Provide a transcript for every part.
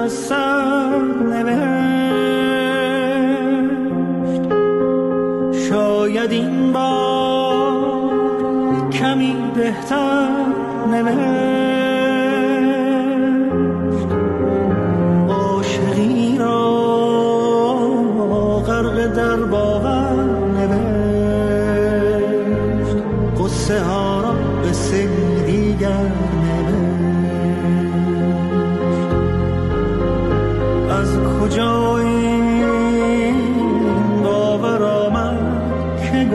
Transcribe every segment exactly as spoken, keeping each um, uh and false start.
از سر نوشت. شاید این بار کمی بهتر نوشت. عاشقی را غرق در باور نوشت. قصه ها را به سه دیگر کجا این باور آمد که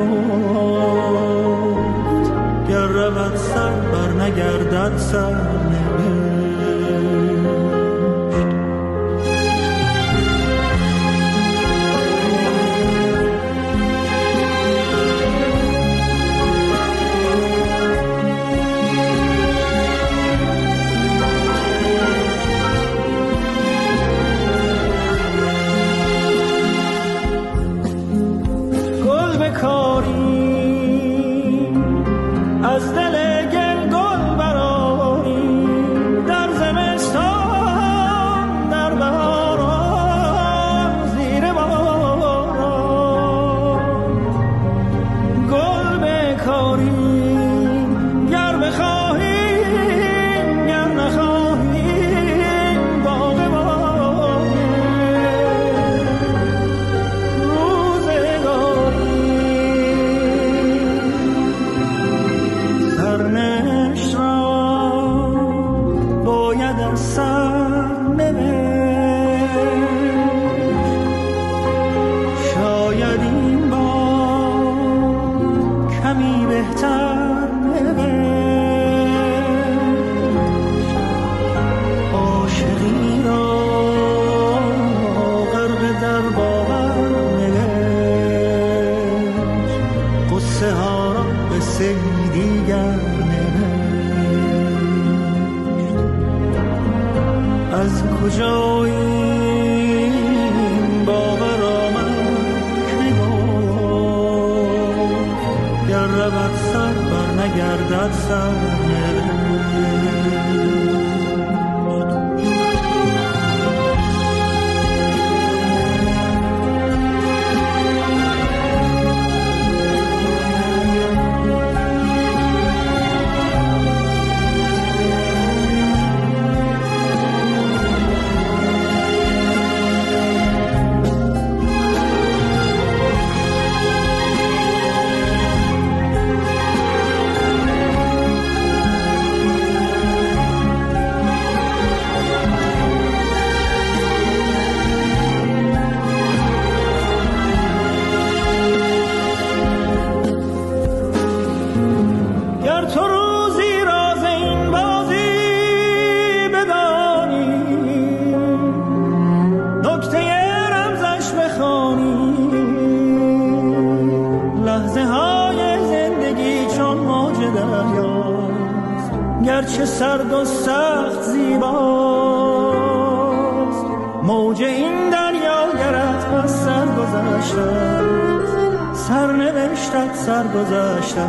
گفت گر رود سر بر نگردد سر نوشت. از دل گل گل برآری در زمستان در بهاران زیر باران. گل بکاری گر بخواهی گر نخواهی باغ باغ روزگاری. سرنوشت را باید از سر نوشت. شاید این بار کمی بهتر نوشت. عاشقی را غرق در باور نوشت. قصه ها را به سه دیگر از کجا این باور آمد که گفت گر رود سر بر نگردد سر نوشت. گرچه سرد و سخت زیباست موج این دریا گرت از سر گذشته سر نوشتت سر گذشته.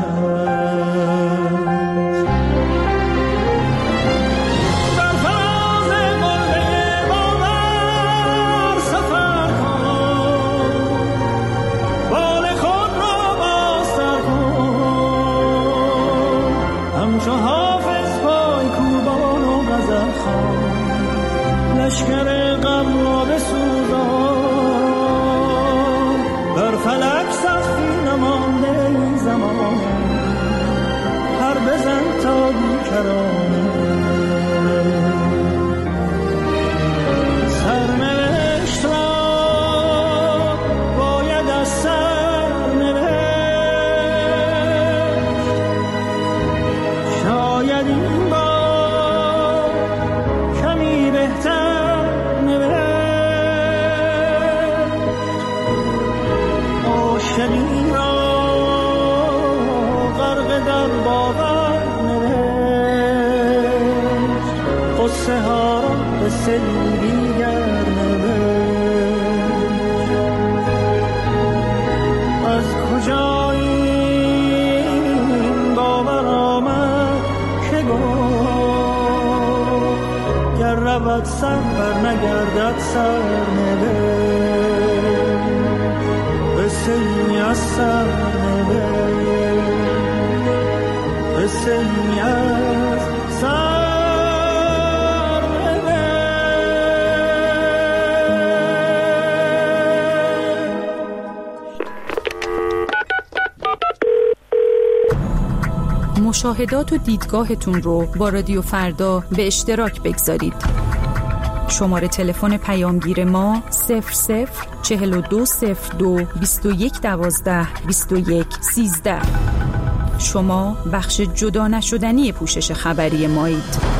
لشکر غم را بسوزان بر فلک سختی نمانده این زمان. پر بزن تا بیکرانه سرنوشت را باید از سر نوشت. شاید این بار کمی بهتر عاشقی را غرق در باور نوشت. قصه ها را به سه دیگر نوشت. از کجا این باور آمد که گفت گر برود سر بر نگردد سرنوشت، قصه ای از سرنوشت، قصه ای از سرنوشت. مشاهدات و دیدگاهتون رو با رادیو فردا به اشتراک بگذارید. شماره تلفن پیامگیر ما صفر صفر چهل و دو صفر دو بیست و یک دوازده بیست و یک سیزده. شما بخش جدا نشدنی پوشش خبری مایید.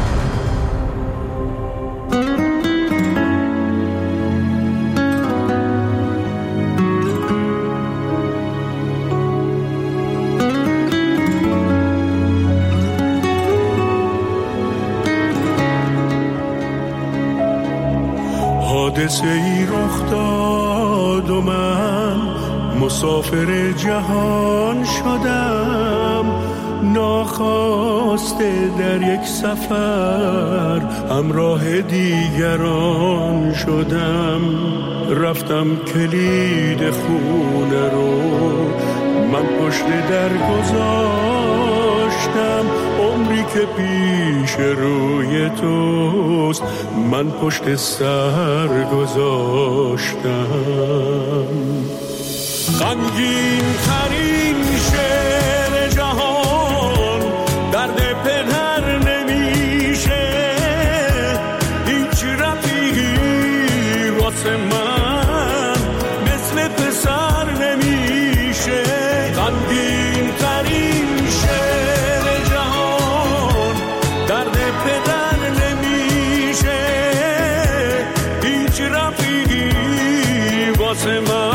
حادثه ای رخ داد و من مسافر جهان شدم، ناخواسته در یک سفر همراه دیگران شدم. رفتم کلید خونه رو من پشت در گذاشتم، عمری که پیش روی توست من پشت سر گذاشتم. غمگین ترین شعر جهان درد پدر نمیشه، هیچ رفیقی واسه من مثل پسر نمیشه. غمگین ترین شعر جهان درد پدر نمیشه، هیچ رفیقی واسه من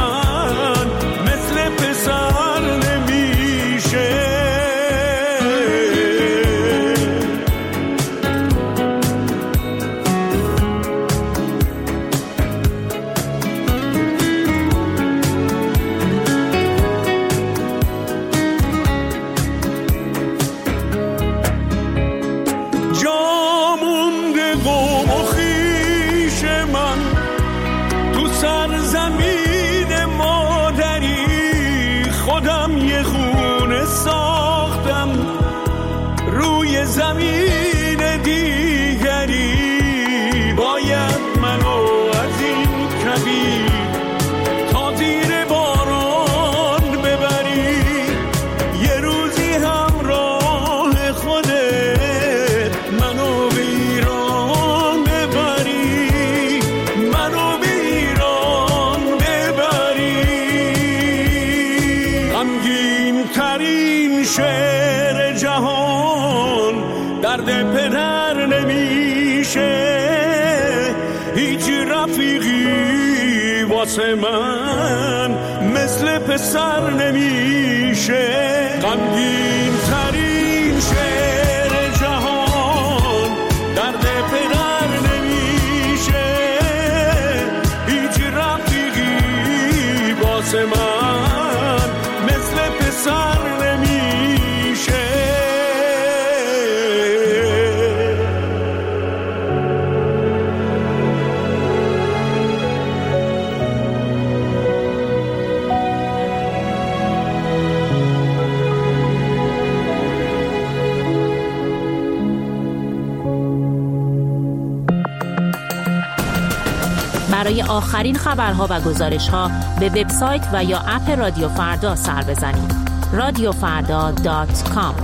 زمین دیگری. باید منو از این کبیر تا زیر باران ببری، یه روزی همراه خودت منو به ایران ببری، منو به ایران ببری. غمگین ترین شعر جهان درد پدر نمیشه، هیچ رفیقی واسه من مثل پسر نمیشه. غمگین ترین شعر جهان درد پدر نمیشه، هیچ رفیقی واسه من مثل پسر نمیشه. برای آخرین خبرها و گزارش‌ها به وبسایت و یا اپ رادیو فردا سر بزنید. رادیو فردا دات کام.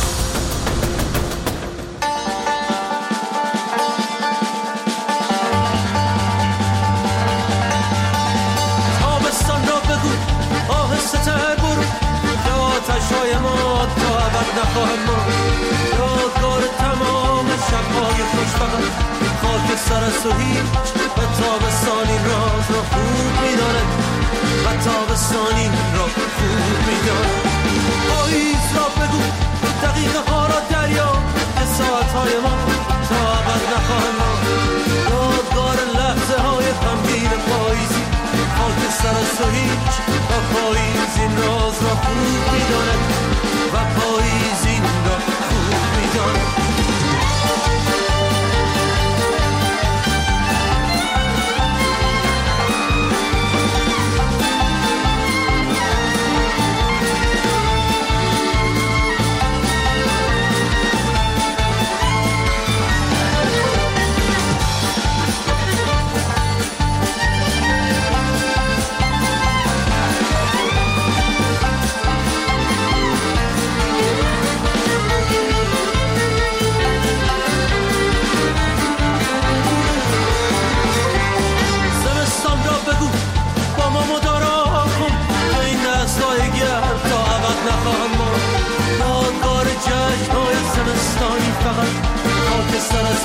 تابستان را بگو آهسته تر برو، که آتش‌های ما تا ابد نخواهم ماند. یادگار تمام شب‌های خوشبخت خاک سر است و هیچ و تابستانی راز را خوب می‌داند، و تابستانی را خوب می‌داند. پاییز را بگو دقیقه ها را دریا، که ساعت‌های ما تا ابد نخواهند ماند. یادگار لحظه های غمگین پاییزی خاک سر است و هیچ و پاییز این راز را خوب می‌داند، و پاییز این را خوب می‌داند.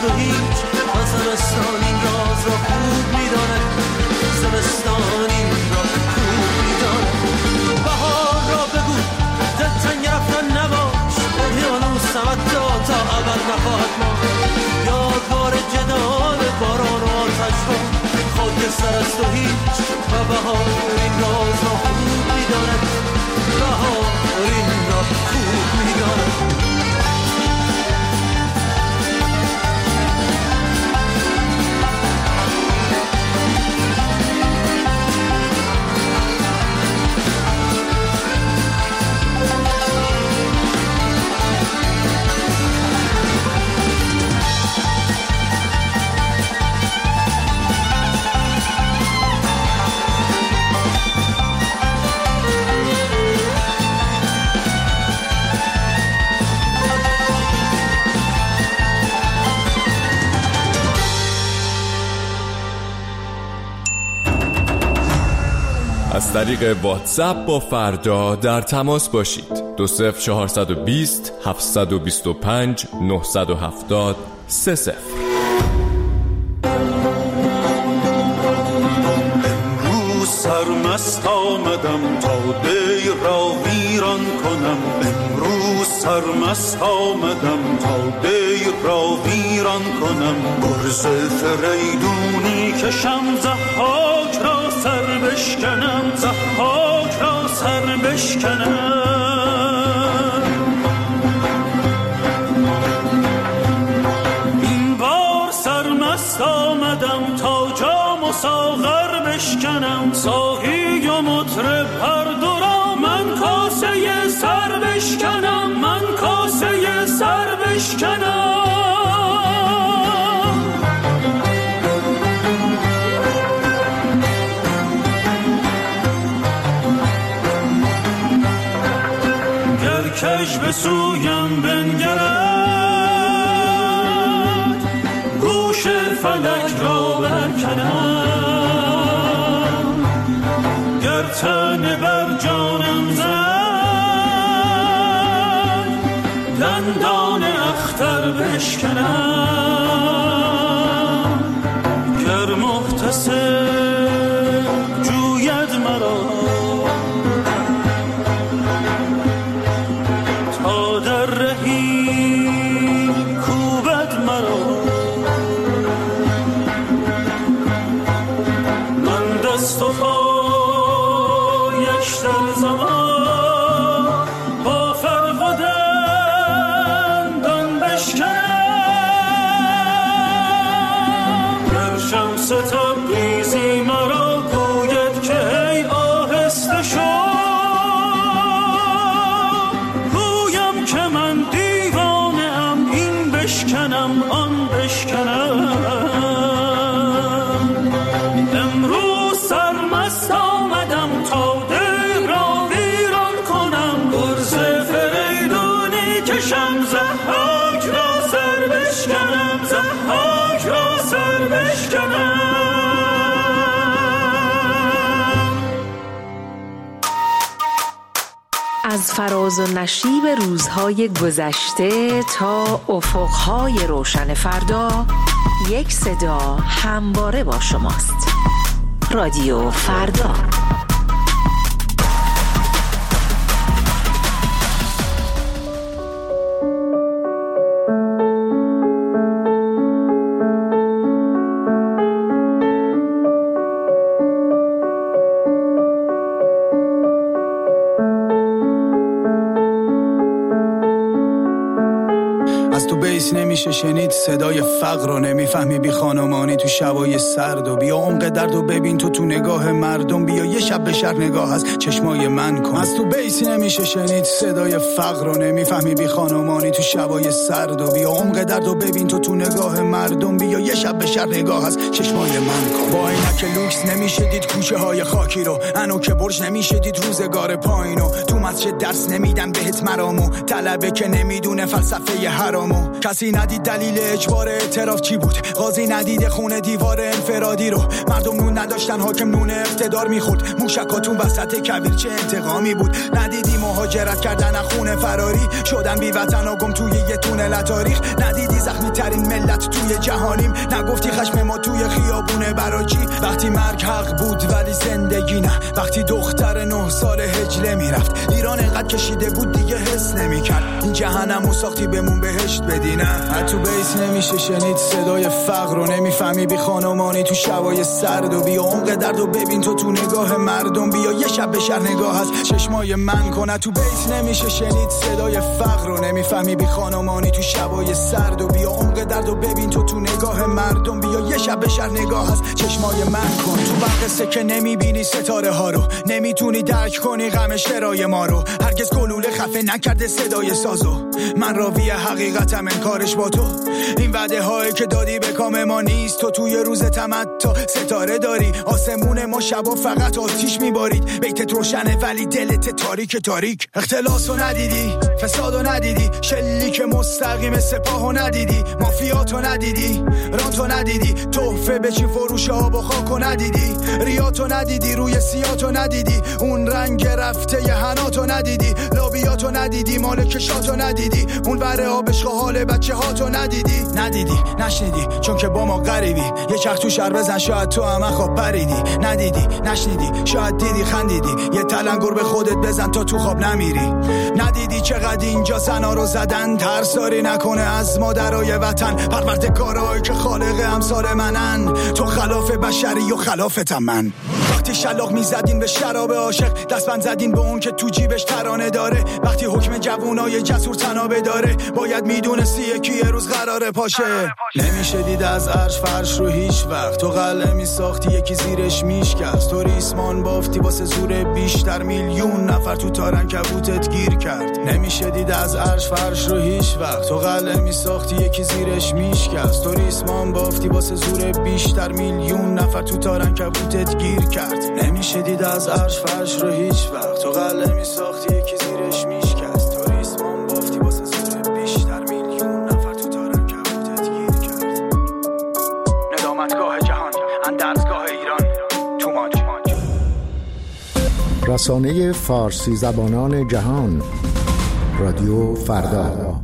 و هیچ و زمستان این راز را خوب میداند زمستان این را خوب میداند بهار را بگو دل تنگ رفتن نباش اقیانوس سمت داد تا ابد نخواهد ما یادگار جدال باران و آتش را خاک سر است و هیچ و بهار این راز را خوب میداند بهار این را خوب میداند از طریق واتساپ با فردا در تماس باشید. دو صفر چهارصد و بیست هفتصد و بیست و پنج نهصد و هفتاد سه صفر. امروز سرمست آمدم تا دیر را ویران کنم امروز سرمست آمدم تا دیر را ویران کنم گرز فریدونی کشم ضحاک را سر بشکنم ضحاک را سر بشکنم این بار سرمست آمدم تا جام و ساغر بشکنم ساقی و مطرب هر دو را من کاسه سر بشکنم من کاسه سر بشکنم کش به سویم بنگرد گوش فلک را برکنم گر تن بر جانم زد دندان اختر بشکنم گر محتسب جوید مرا از فراز و نشیب روزهای گذشته تا افقهای روشن فردا یک صدا همواره با شماست. رادیو فردا. نمیشه شنید صدای فقر رو نمیفهمی بی خانمانی تو شبای سرد و بیا عمق درد و ببین تو تو نگاه مردم بیا یه شب به شهر نگاه از چشمای من کن از تو بیسی نمیشه شنید صدای فقر رو نمیفهمی بی خانمانی تو شبای سرد و بیا عمق درد و ببین تو تو نگاه مردم بیا یه شب به شهر نگاه از چشمای من کن با شهر که لوکس نمیشه دید کوچه های خاکی رو، انو که برج نمیشه دید روزگار پایینو. تو مسجد درس نمیدن بهت مرامو، طلبه که نمیدونه فلسفه حرامو. کسی ندید دلیل اجبار اعتراف چی بود، قاضی ندید خونه دیوار انفرادی رو. مردم نون نداشتن حاکم نون اقتدار میخورد، موشکاتون وسط کویر چه انتقامی بود. ندیدی مهاجرت کردن از خونه فراری، شدن بی وطن و گم توی یه تونل تاریخ. ندیدی زخمی ترین ملت توی جهانیم، نگفتی خشم ما توی خیابونه براجی. وقتی مرگ حق بود ولی زندگی نه، وقتی دختر نه سال هجله میرفت. ایران انقدر کشیده بود دیگه حس نمیکرد، این جهنمو ساختی بمون بهشت بدی. نه تو بیس نمیشه شنید صدای فقر رو، نمیفهمی بی خانمانی تو شبای سرد. و بیا عمق درد و ببین تو تو نگاه مردم، بیا یه شب به شهر نگاه از چشمای من کنه. تو بیس نمیشه شنید صدای فقر رو، نمیفهمی بی خانمانی تو شبای سرد. و بیا عمق درد و ببین تو تو نگاه مردم، بیا یه شب به شهر نگاه از چشمای من کن. تو برقصه که نمیبینی ستاره ها رو، نمیتونی درک کنی غم شرای ما رو. هرگز گلوله خفه نکرده صدای سازو، من راوی حقیقتم انکارش با تو. این وعده هایی که دادی به کام ما نیست، تو توی روز تمتع ستاره داری. آسمون ما شبا فقط آتیش میبارید، بیتت روشنه ولی دلت تاریک تاریک. اختلاسو ندیدی، فسادو ندیدی، شلیک مستقیم سپاهو ندیدی، مافیاتو ندیدی، رانتو ندیدی، تحفه به چی فروش آب و خاکو ندیدی، ریاتو ندیدی، روی سیاتو ندیدی، اون رنگ رفته ی حناتو ندیدی، لابیاتو ندیدی، مالکشاتو ندیدی، اون بره آبشق حال بچه هاتو ندیدی. ندیدی نشنیدی چون که با ما غریبی، یه چرخ تو شهر بزن شاید تو هم خواب پریدی. ندیدی نشنیدی شاید دیدی خندیدی، یه تلنگر به خودت بزن تا تو خواب نمیری. ندیدی چقدر اینجا زنا رو زدن، ترساری نکنه از مادرای وطن. پروردگارایی که خالق امثال منن، تو خلاف بشری و خلافتم من. وقتی شلاق میزدین به شراب عاشق، دستبند زدین به اون که تو جیبش ترانه داره. وقتی حکم جوونای جسور تنابه داره، باید میدونستی یکی یه روز قراره پاشه. نمیشه دید از عرش فرش رو هیچ وقت، تو قلعه میساختی یکی زیرش میشکست. تو ریسمان بافتی واسه زور بیشتر، میلیون نفر تو تارن کبوتت گیر کرد. نمیشه دید از عرش فرش رو هیچ وقت، تو قلعه میساختی یکی زیرش میشکست. تو ریسمان بافتی واسه زور بیشتر، میلیون نفر تو تارن کبوتت گیر کرد. نمیشه دید از عرش فرش رو هیچ وقت، تو قلعه میساختی یکی زیرش میشکست. تو ریسمان بافتی واسه زور بیشتر، میلیون نفر تو تارن کبوتت گیر کرد. ندامتگاه جهان، اندرزگاه ایران، تو ماج. رسانه فارسی زبانان جهان، رادیو فردا.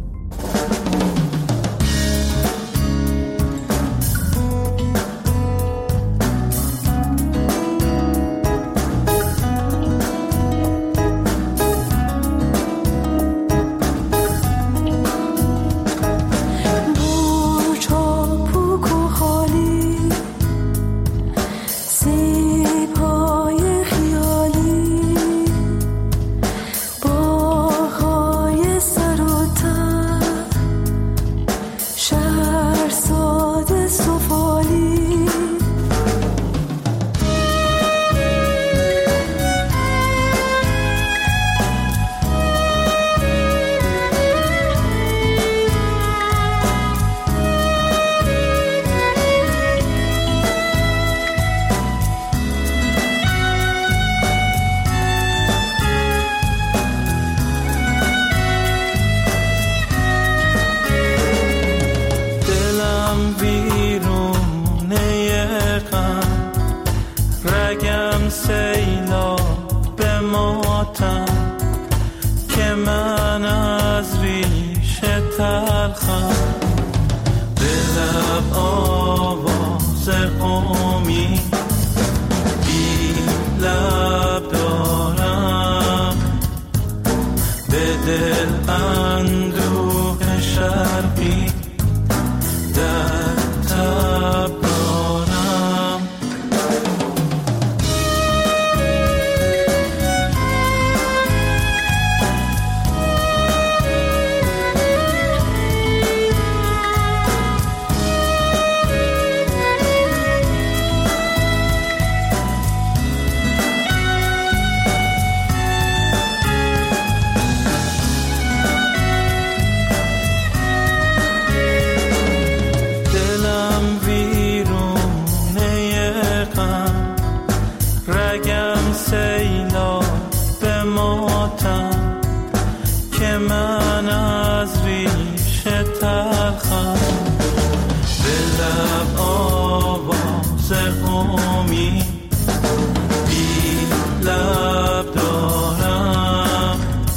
امید بی لب دارم،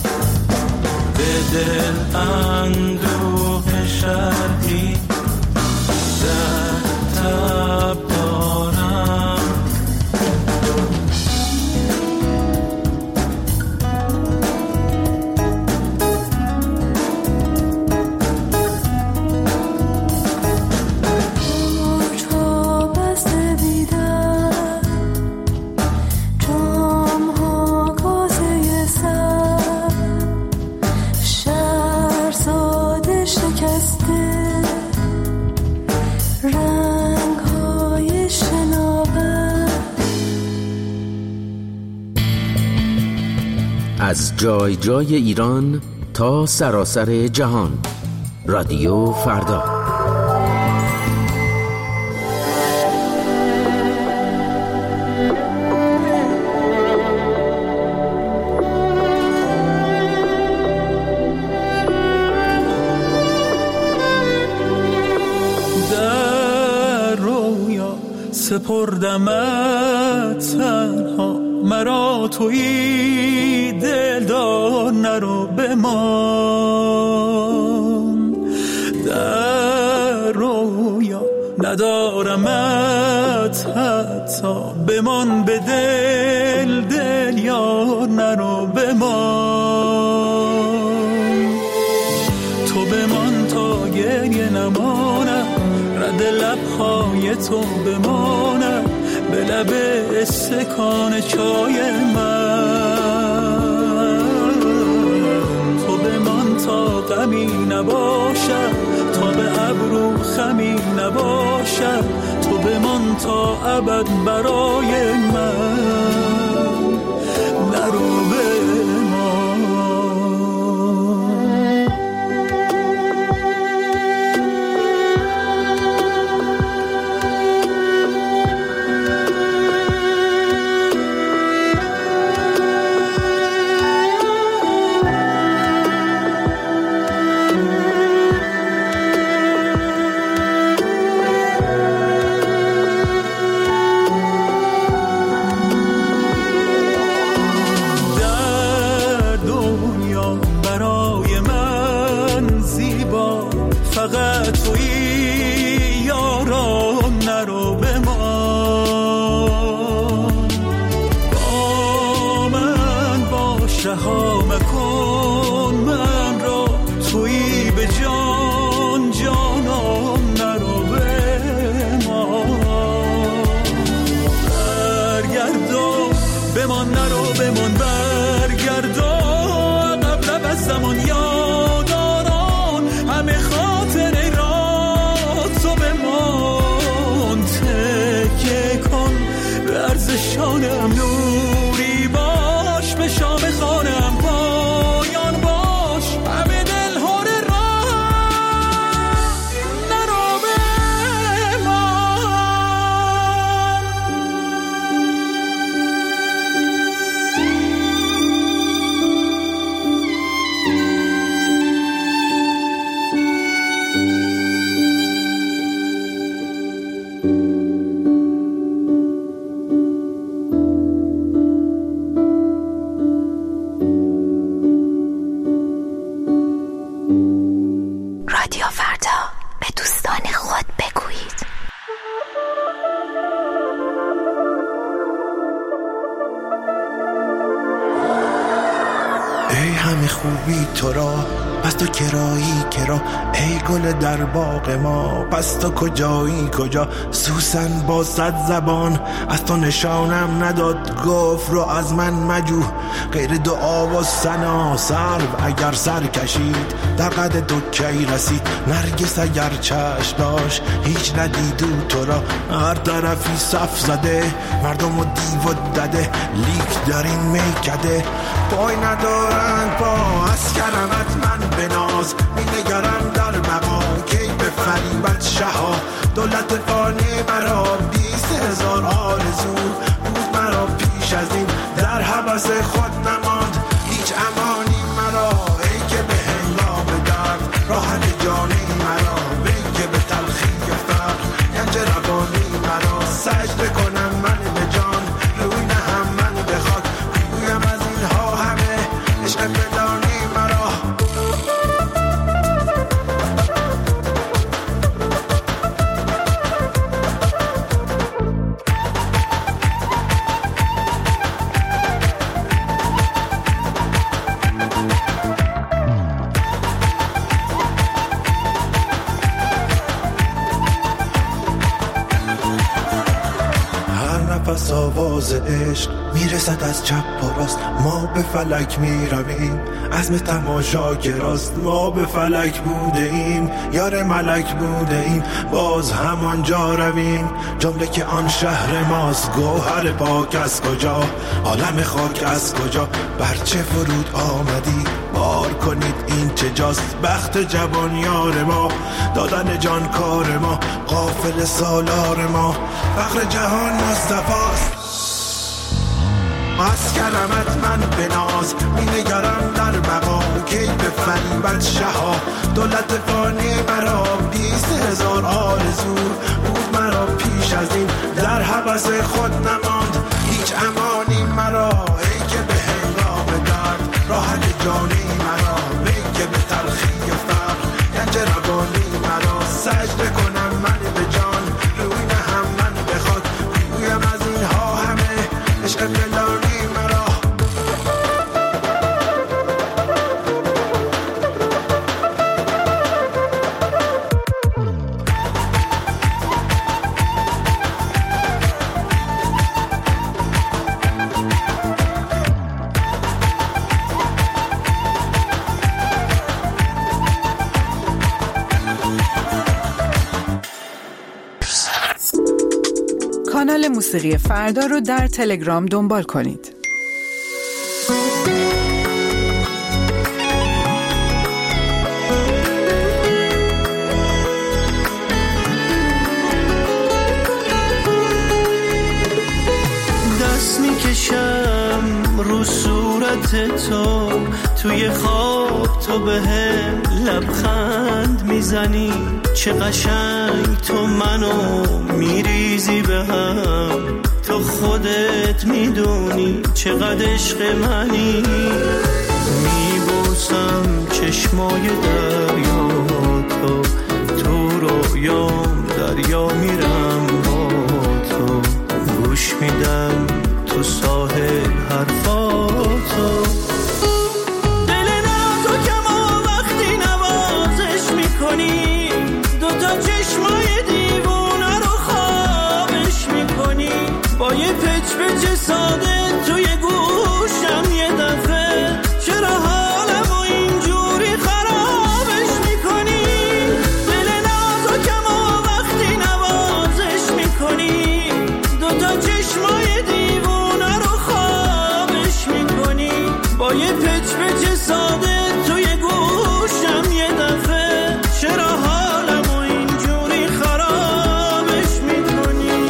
به دل اندوه شرحی در تب دارم. از جای جای ایران تا سراسر جهان، رادیو فردا. در رویا سپردمت تنها، مرا تویی دلدار نرو بمان. در رویا ندارمت حتی بمان، به دل دل یار نرو بمان. تو بمان تا گریه نمانم، رد لبهای تو بمانم، به لب استکان چای من. تو بمان تا غمی نباشد، تا به ابرو خمی نباشد، تو بمان تا ابد برای من، نرو شانم نوری باش، به شام خانم پایان باش، همه دل هور راه نرو رادیو فردا، به دوستان خود بگویید. ای همه خوبی تو را، پس تو کرایی کرا، ای گل در باغ ما، پس تو کجایی کجا؟ سوسن با صد زبان از تو نشانم نداد، گفت رو از من مجو غیر دعا و ثنا. سرو اگر سر کشید در قد تو کی رسید، نرگس اگر چشم داشت هیچ ندیدو تو را. هر طرفی صف زده مردم و دیو و دده، لیک در این میکده پای ندارند پا. از کرمت من بناز می نگرم در بقا، کی به فریبت شها دولت فانی مرا. بیست هزار آرزو بود مرا پیش از این، در حبس خود نماند هیچ امانی مرا. ای که به هنگام درد راحت جانی مرا، ای که به تلخی فقر گنج روانی مرا. سجده نفس آواز عشق میرسد از چپ و راست. ما به فلک میرویم عزم تماشاگراست. ما به فلک بوده ایم یار ملک بوده ایم باز همانجا رویم. جمله که آن شهر ماست گوهر پاک از کجا عالم خاک از کجا بر چه فرود آمدی بار کنید این چه جاست. بخت جوان یار ما دادن جان کار ما غافل سالار ما فخر جهان مصطفاست. از کرمت من به ناز می نگرم در بقا کی به فریبت شها دولت فانی مرا بیست هزار آرزو بود مرا پیش از این در حبس خود نماند هیچ امانی مرا ای که به هنگام درد راحت جانی مرا ای که به تلخی فقر گنج روانی مرا سجده کنم من به جان روی نهم من به خود بگویم از اینها همه عشق فلانی مرا. کانال موسیقی فردا رو در تلگرام دنبال کنید. دست میکشم رو صورت تو توی خواب تو به هم لبخند میزنی چه قشنگ تو منو میریزی به هم تو خودت میدونی چقدر عشق منی میبوسم چشمای دریا تو تو رویام دریا میرم با تو گوش میدم تو ساحل حرفاتو دل نازو کما وقتی نوازش میکنی دوتا چشمای دیوونه رو خوابش میکنی با یه پچ پچ ساده توی گوشم یه دفعه چرا حالمو اینجوری خرابش میکنی دل نازو کما وقتی نوازش میکنی دوتا چشمای دیوونه رو خوابش میکنی با یه پچ پچ ساده توی گوشم یه دفعه چرا حالمو اینجوری خرابش میکنی.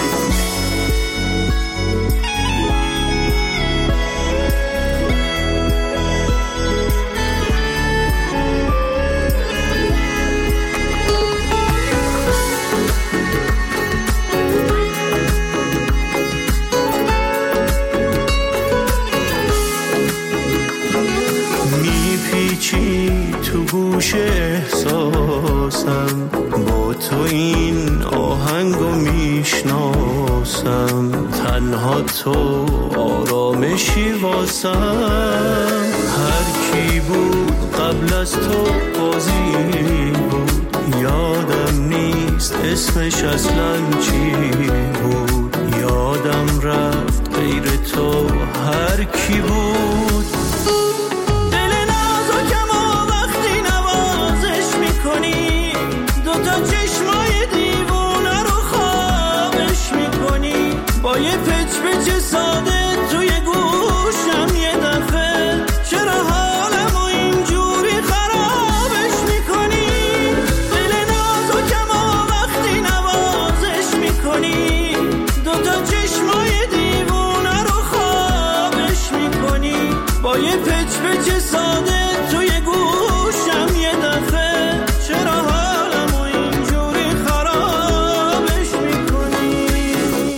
میپیچی تو گوش احساسم با تو این آهنگو میشناسم تنها تو آرامشی واسم هر کی بود قبل از تو قاضی بود یادم نیست اسمش اصلا چی بود یادم رفت غیر تو هر کی بود دل نازو کما وقتی نوازش میکنی دوتا چشمای دیوونه رو خوابش میکنی با یه پچ پچ ساده توی گوشم یه دفعه چرا حالمو اینجوری خرابش میکنی دل نازو کما وقتی نوازش میکنی دوتا چشمای دیوونه رو خوابش میکنی با یه پچ پچ ساده توی گوشم یه دفعه چرا حالمو اینجوری خرابش میکنی.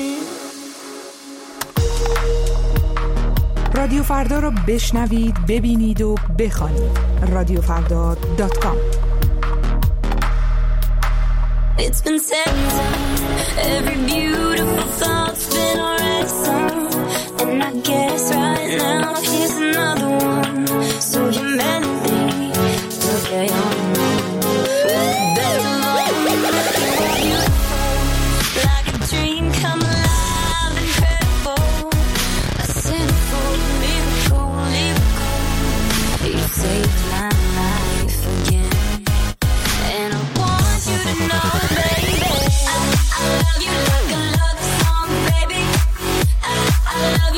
رادیو فردا رو بشنوید، ببینید و بخوانید. رادیو فردا دات کام. It's been said every beautiful thought's been already sung, and I guess right now here's another one. So humanity, okay, on better alone. Like a dream come alive, and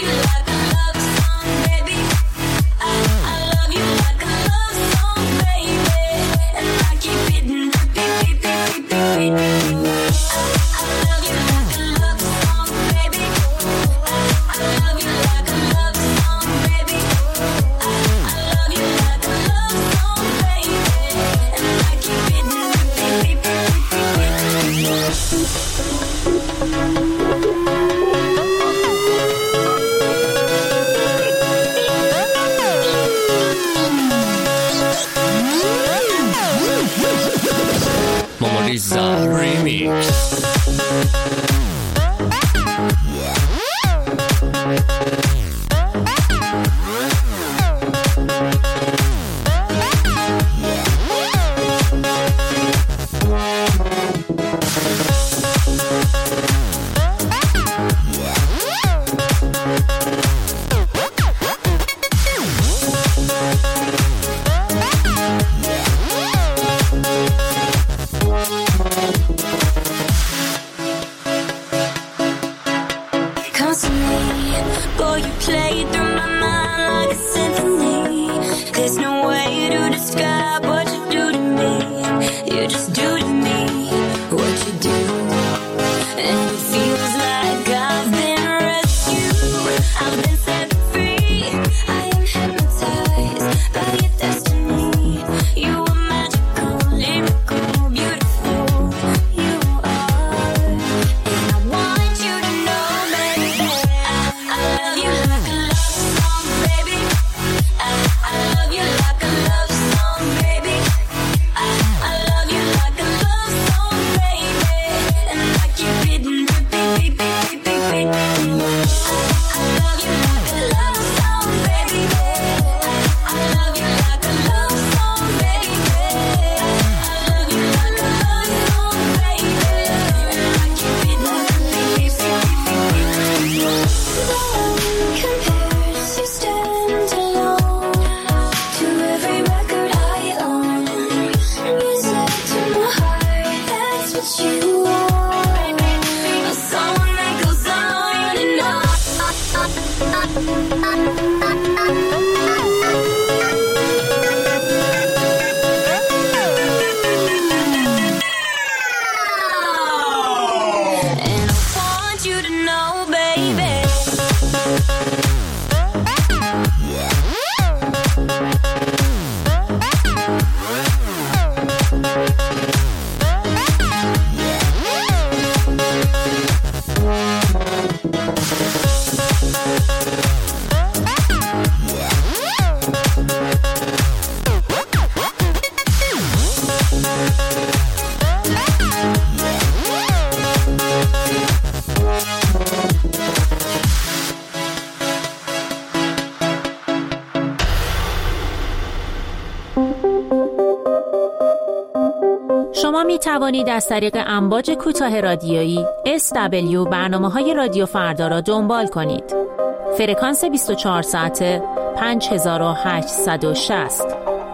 شما می توانید از طریق امواج کوتاه رادیویی اس دبلیو برنامه‌های رادیو فردا را دنبال کنید. فرکانس بیست و چهار ساعته پنج هزار و هشتصد و شصت.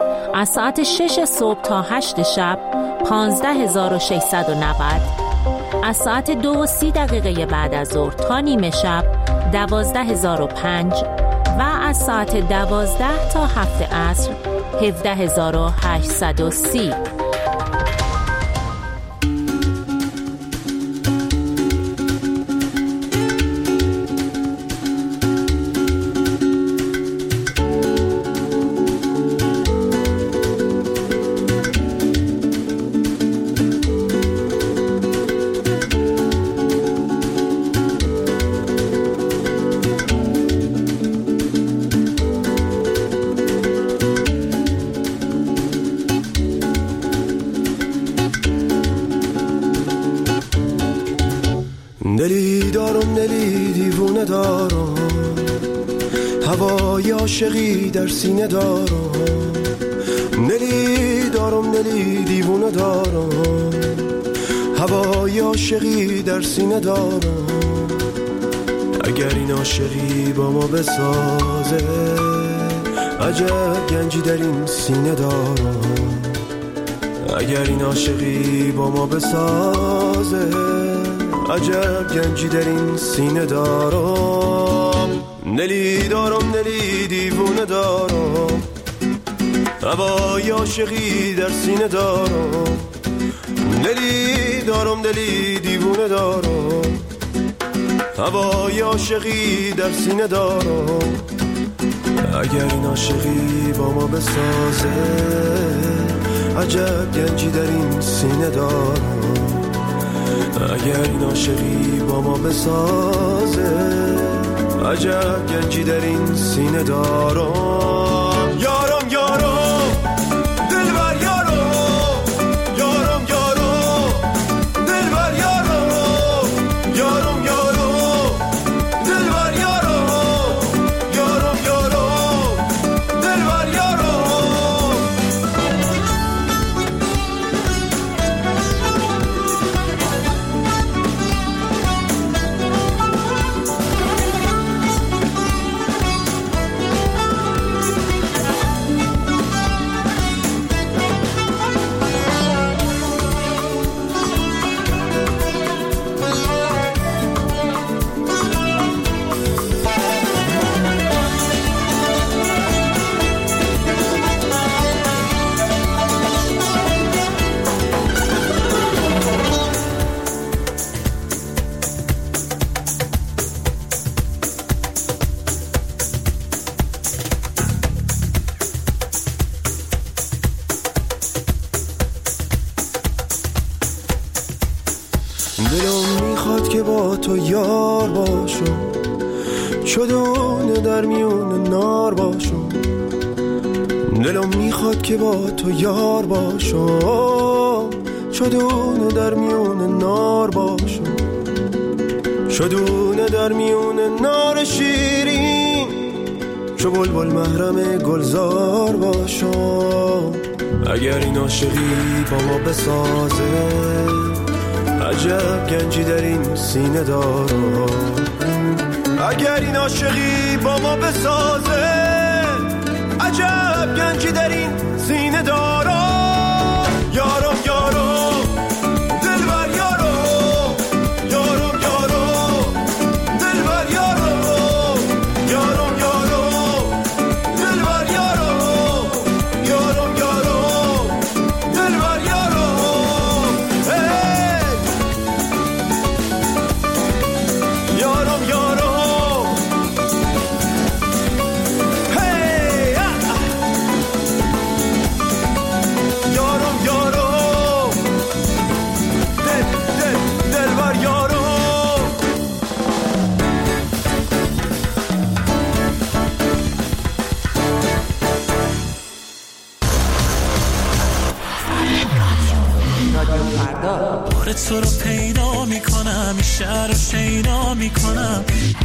از ساعت شش صبح تا هشت شب پانزده هزار و ششصد و نود. از ساعت دو و سی دقیقه بعد از ظهر تا نیمه شب دوازده هزار و پنج و از ساعت دوازده تا هفت عصر هفده هزار و هشتصد و سی. دلی دارم دلی دیوونه دارم، هوای عاشقی در سینه دارم. دلی دارم دلی دیوونه دارم، هوای عاشقی در سینه دارم. اگر این عاشقی با ما بسازه، عجب گنجی در این سینه دارم. اگر این عاشقی با ما بسازه، عجب گنجی در این سینه دارم. دلی دارم دلی دیوونه دارم، هوای عاشقی در سینه دارم. دلی دارم دلی دیوونه دارم، هوای عاشقی در سینه دارم. اگر این عاشقی با ما بسازه، عجب گنجی در این سینه دارم. اگر این عاشقی با ما بسازه، عجب گنجی در این سینه دارم. یارم یارم دلبر یارم، یارم یارم دلبر یارم، یارم یارم دلبر یارم، یارم یارم دلبر یارم. دلم میخواد که با تو یار باشم، چدونه در میون نار باشم. دلم میخواد که با تو یار باشم، چدونه در میون نار باشم. چدونه در میون نار شیرین، چو بلبل محرم گلزار باشم. اگر این عاشقی با ما بسازه، عجب گنجی در این سینه دارم. اگر این عاشقی با ما بسازه، عجب گنجی در این سینه دارم. یارم یارم دلبر یارم، یارم یارم دلبر یارم، یارم یارم دلبر یارم، یارم یارم دلبر یارم. یارم یارم هی یارم یارم دل دل دلبر یارم. بار تو رو پیدا میکنم، این شهر رو شیدا میکنم.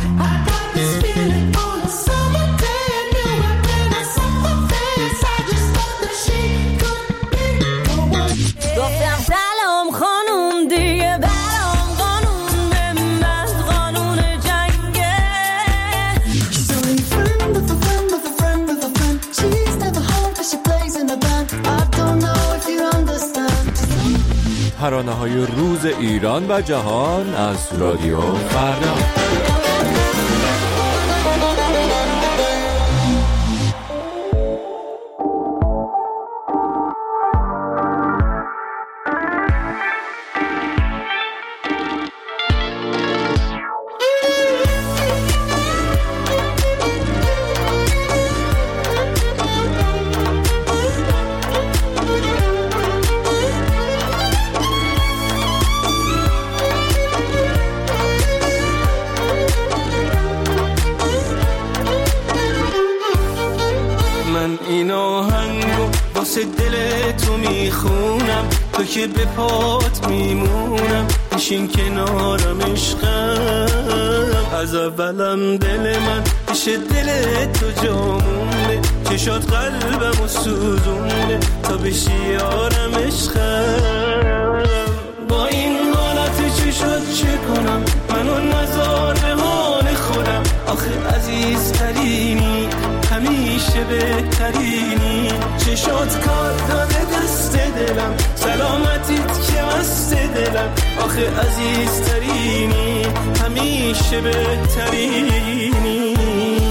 گفتم سلام خانوم دیگه برام قانون به من قانون جنگه. She's only a friend of a friend of a friend of a friend. She's never home cause she plays in a band. I don't know if you understand. ترانه‌های روز ایران و جهان از رادیو فردا. این آهنگو واسه دل تو میخونم، تو که به پات میمونم. بشین کنارم عشقم، از اولم دل من پیش دل تو جامونه. چشات قلبم و سوزونه تا بشی یارم عشقم. با این حالت چشات چه کنم، منو نذار به حال خودم. آخه عزیزترینی، همیشه بهترینی. چشات کار داده دست دلم، سلامتیت که مست دلم. آخه عزیزترینی، همیشه بهترینی.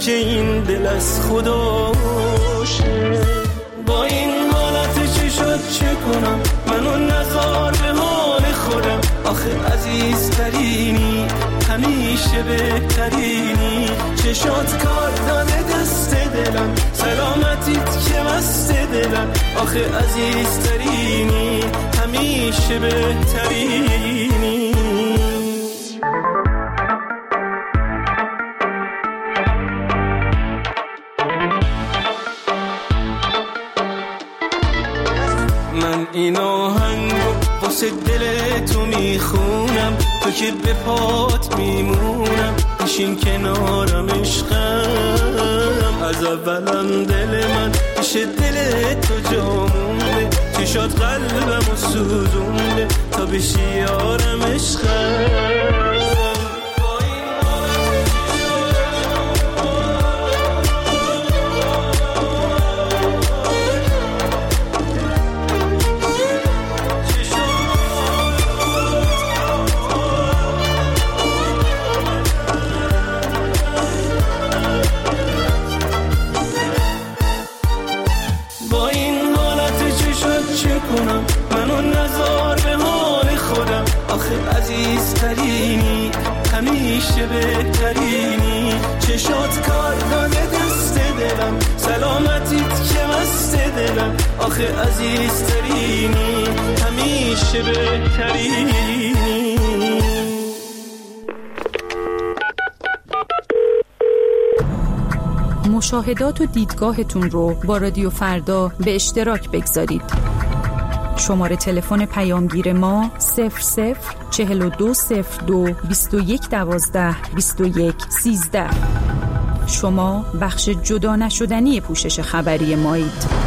که این دل از خداشه. با این حالت چه شد چه کنم، منو نزار به حال خودم. آخه عزیزترینی، همیشه بهترینی. چشات کار داده دست دلم، سلامتیت که مست دلم. آخه عزیزترینی، همیشه بهترینی. من این آهنگو واسه دل تو میخونم، تو که به پات میمونم. بشین کنارم عشقم، از اولم دل من پیش دل تو جامونه. چشات قلبم و سوزونده تا بشی یارم عشقم. منو نزار به حال خودم. آخه عزیزترینی، همیشه بهترینی. چشات کار داده دست دلم، سلامتیت که مست دلم. آخه عزیزترینی، همیشه بهترینی. مشاهدات و دیدگاهتون رو با رادیو فردا به اشتراک بگذارید. شماره تلفن پیامگیر ما صفر صفر چهل و دو صفر دو بیست و یک دوازده بیست و یک سیزده. شما بخش جدا نشدنی پوشش خبری مایید.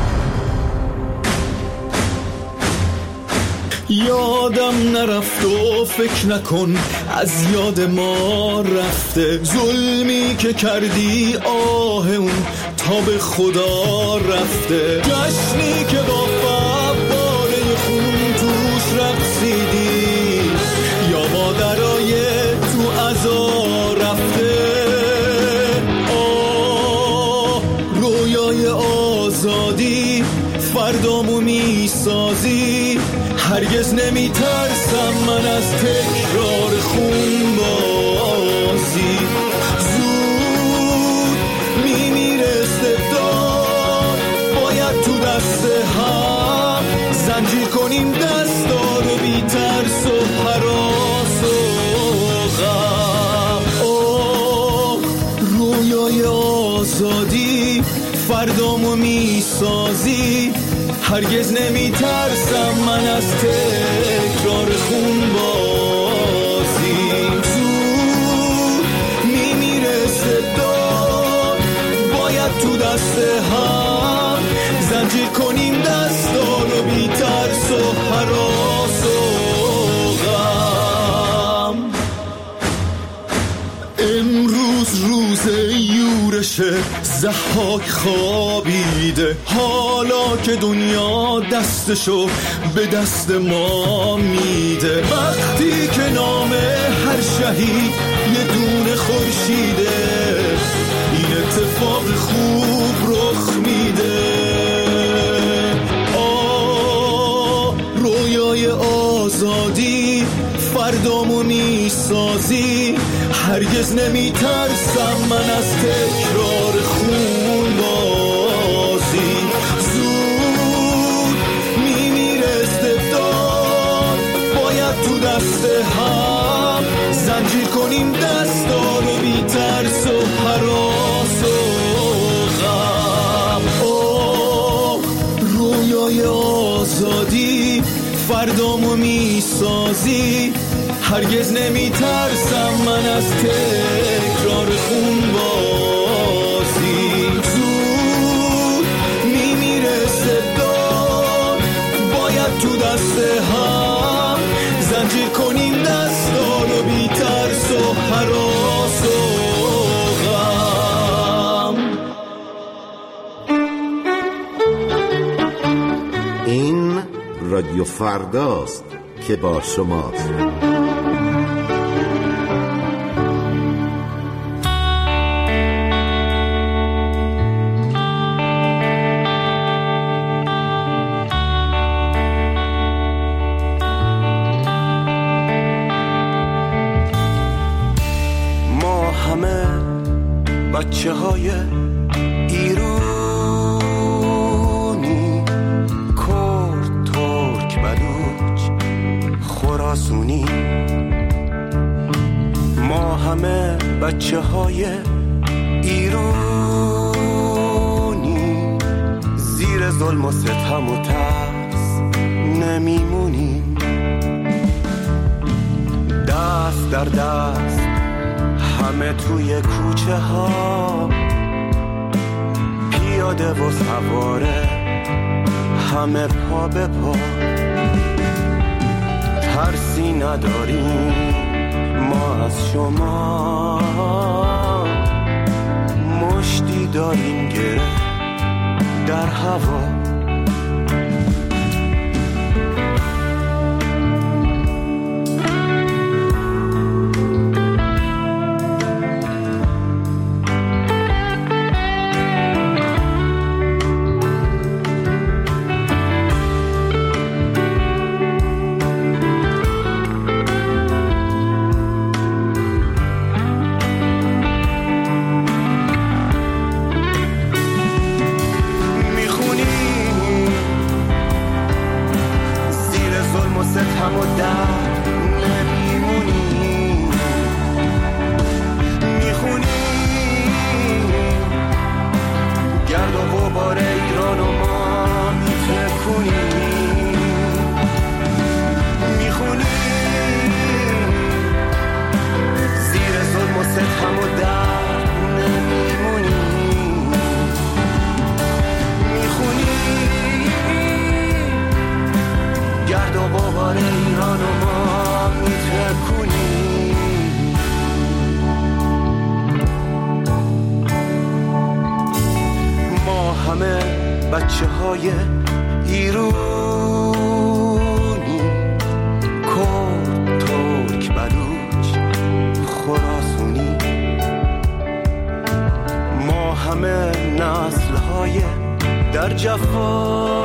یادم نرفت و فکر نکن از یاد ما رفته. ظلمی که کردی آه اون تا به خدا رفته. جشنی که با فواره خون توش رقصیدی، یا مادرای تو عزا رفته. آه رویای آزادی فردامو میسازی. هرگز نمی ترسم من از تکرار خون بازی. زود می میره استبداد، باید تو دست هم زنجیر کنیم دستا رو بی ترس و هراس و غم. آه رویای آزادی فردامو می سازی. هرگز نمی ترسم من از تکرار خون بازی. زود می میره استبداد، باید تو دست هم زنجیر کنیم دستا رو بی ترس و هراس و غم. امروز روز یورشه، ضحاک خوابیده. حالا که دنیا دستشو به دست ما میده. وقتی که نام هر شهید یه دونه خورشیده، این اتفاق خوب رخ میده. آه رویای آزادی فردامو میسازی. هرگز نمی ترسم من از تکرار خون بازی. زود می میره استبداد، باید تو دست هم زنجیر کنیم دستا رو بی ترس و هراس و غم. آه رویای آزادی فردامو می سازی. هرگز نمی ترسم من از تکرار خون بازی. زود می میره استبداد، باید تو دست هم زنجیر کنیم دستا رو بی ترس و هراس و غم. این رادیو فرداست که با شماست. بچه های ایرونی، کرد، ترک، بلوچ، خراسونی، ما همه بچه های ایرونی، زیر ظلم و ستم و ترس نمیمونیم. دست در دست همه توی کوچه ها، پیاده و سواره همه پا به پا، ترسی نداریم ما از شما، مشتی داریم گره در هوا. بچه های ایرونی، کرد، ترک، بلوچ، خراسونی، ما همه نسل های در جفا،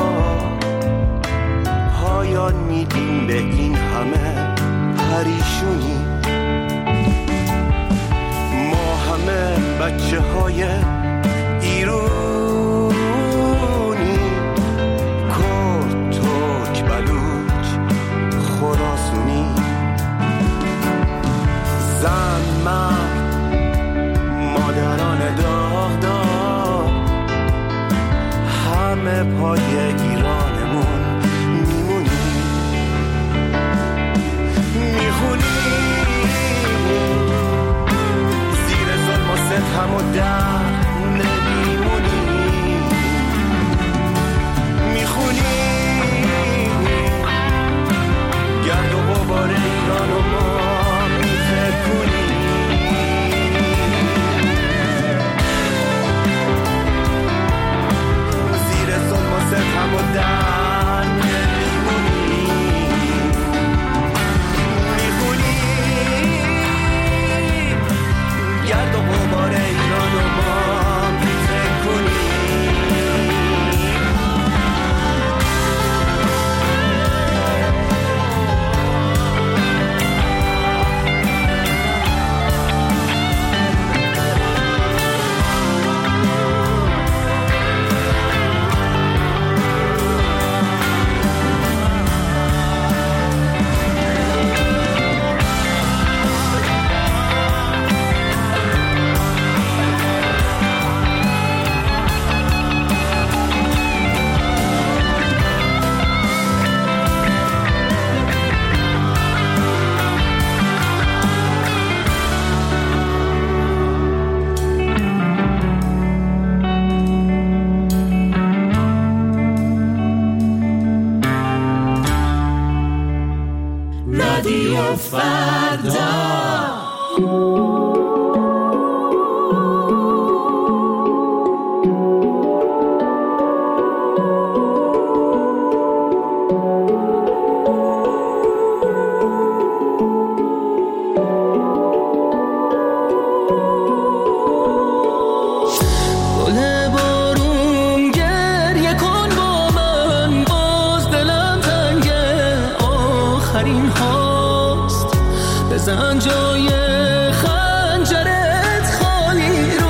پایان میدیم به این همه پریشونی. ما همه بچه های ایرونی، خراسونی، زن، مرد، مادران داغ داغ، همه پای ایرانمون میمونیم، میخونیم زیر ظلم و ستم و در نمیمونیم، میخونیم گرد و غبار ایران و ما میتکونیم. زیر ظلم و ستم و در نمیمونیم، میخونیم گرد و غبار ایران و ما میتکونیم. رادیو فردا. بزن جای خنجرت خالی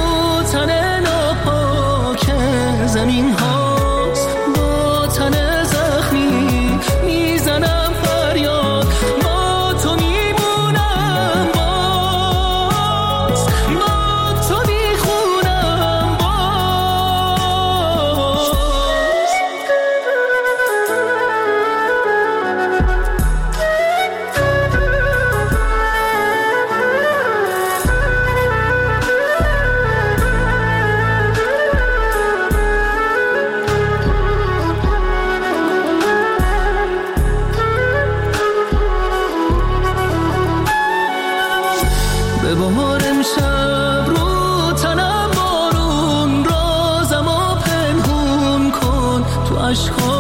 ببار امشب رو تنم بارون، رازمو پنهون کن تو عشقا